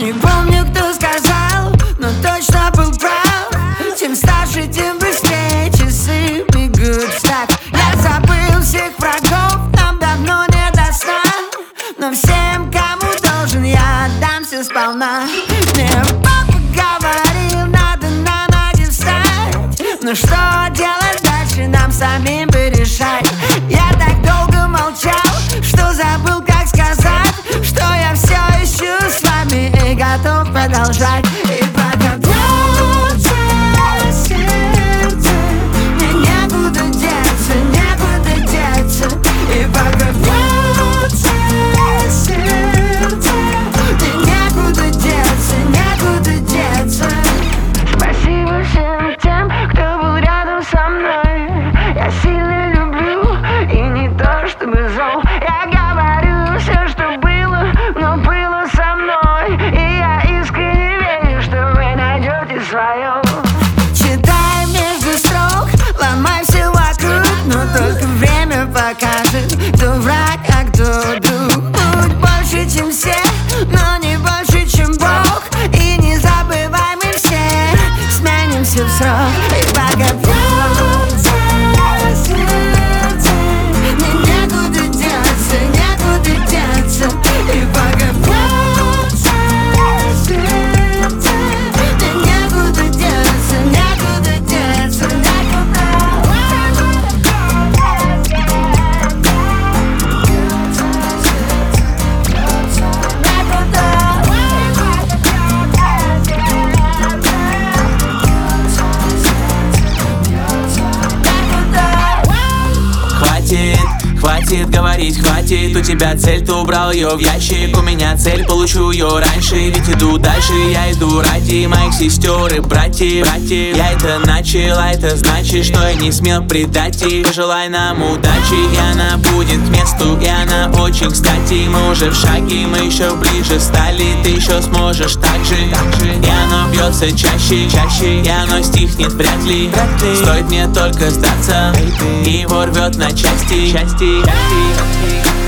Не помню, кто сказал, но точно был прав. Чем старше, тем быстрее часы бегут встать. Я забыл всех врагов, нам давно не до сна. Но всем, кому должен, я отдам все сполна. Мне папа говорил, надо на ноги встать. Но что делать дальше, нам самим порешать. Я так долго молчал, что забыл, как сказать, что я все ищу с вами и готов продолжать. И пока бьется сердце, мне некуда деться, некуда деться. И пока бьется сердце, мне некуда деться, некуда деться. Спасибо всем тем, кто был рядом со мной. Я сильно люблю и не то чтобы зол. Я говорю все, что было, но было со мной. И я искренне верю, что вы найдете свое. Читай между строк, ломай все вокруг, но только время покажет, кто враг, а кто друг. Будь больше, чем все, но не больше, чем Бог. И не забывай, мы все сменимся в срок. И пока бьется сердце, мне некуда деться, некуда деться. И пока бьется сердце, мне некуда деться, некуда деться, некуда. Хватит говорить, хватит, у тебя цель, ты убрал ее в ящик. У меня цель, получу ее раньше, ведь иду дальше. Я иду ради моих сестер и братьев. Я это начал, а это значит, что я не смел предать их. Пожелай нам удачи, и она будет к месту, и она очень кстати. Мы уже в шаге, мы еще ближе стали. Ты еще сможешь так же. И оно бьется чаще, и оно стихнет вряд ли. Стоит мне только сдаться, и его рвет на части.